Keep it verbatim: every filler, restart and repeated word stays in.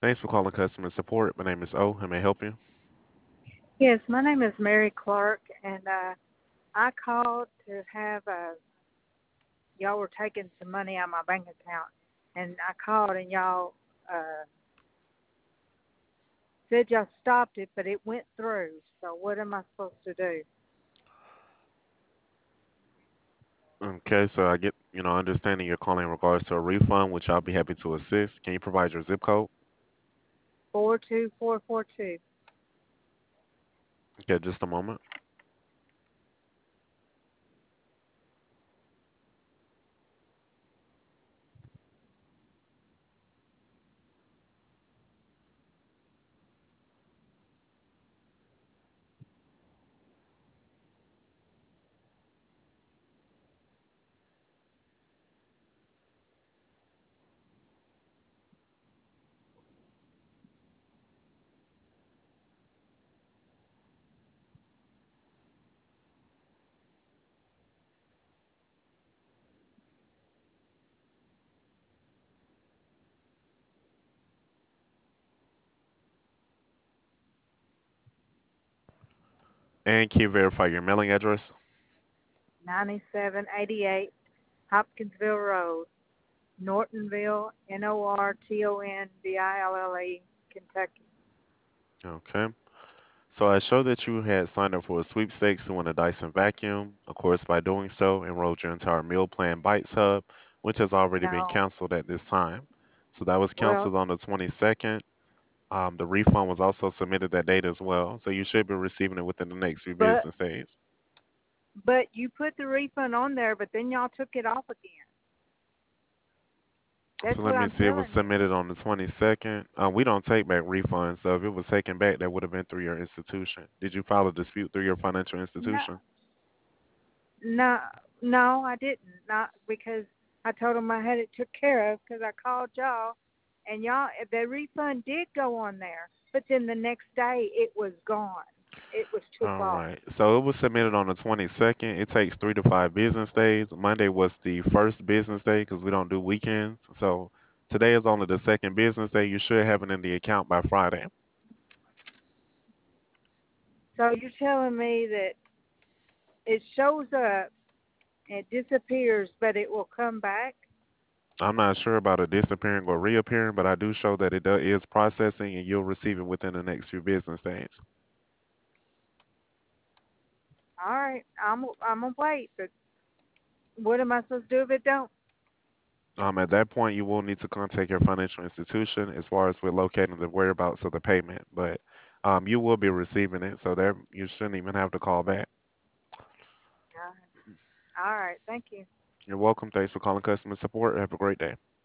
Thanks for calling customer support. My name is O. How may I help you? Yes, my name is Mary Clark, and uh, I called to have uh, y'all were taking some money out of my bank account, and I called and y'all uh, said y'all stopped it, but it went through. So what am I supposed to do? Okay, so I get, you know, understanding you're calling in regards to a refund, which I'll be happy to assist. Can you provide your zip code? Four two four four two. Okay, just a moment. And can you verify your mailing address? Ninety-seven eighty-eight Hopkinsville Road, Nortonville, N O R T O N V I L L E, Kentucky. Okay. So I show that you had signed up for a sweepstakes to win a Dyson vacuum. Of course, by doing so, enrolled your entire meal plan Bites Hub, which has already been No, canceled at this time. So that was well, canceled on the twenty-second. Um, the refund was also submitted that date as well. So you should be receiving it within the next few but business days. but you put the refund on there, but then y'all took it off again. So That's let what me I'm see. It was telling you. submitted on the twenty-second. Uh, we don't take back refunds, so if it was taken back, that would have been through your institution. Did you file a dispute through your financial No, institution? no, no, I didn't. Not because I told them I had it took care of because I called y'all, and y'all the refund did go on there, but then the next day it was gone. It was took All off. right. So it was submitted on the twenty-second. It takes three to five business days. Monday was the first business day because we don't do weekends. So today is only the second business day. You should have it in the account by Friday. So you're telling me that it shows up, it disappears, but it will come back? I'm not sure about it disappearing or reappearing, but I do show that it do- is processing and you'll receive it within the next few business days. All right, I'm I'm gonna wait, but what am I supposed to do if it don't? Um, at that point, you will need to contact your financial institution as far as with locating the whereabouts of the payment. But um, you will be receiving it, so there you shouldn't even have to call back. All right, thank you. You're welcome. Thanks for calling customer support. Have a great day.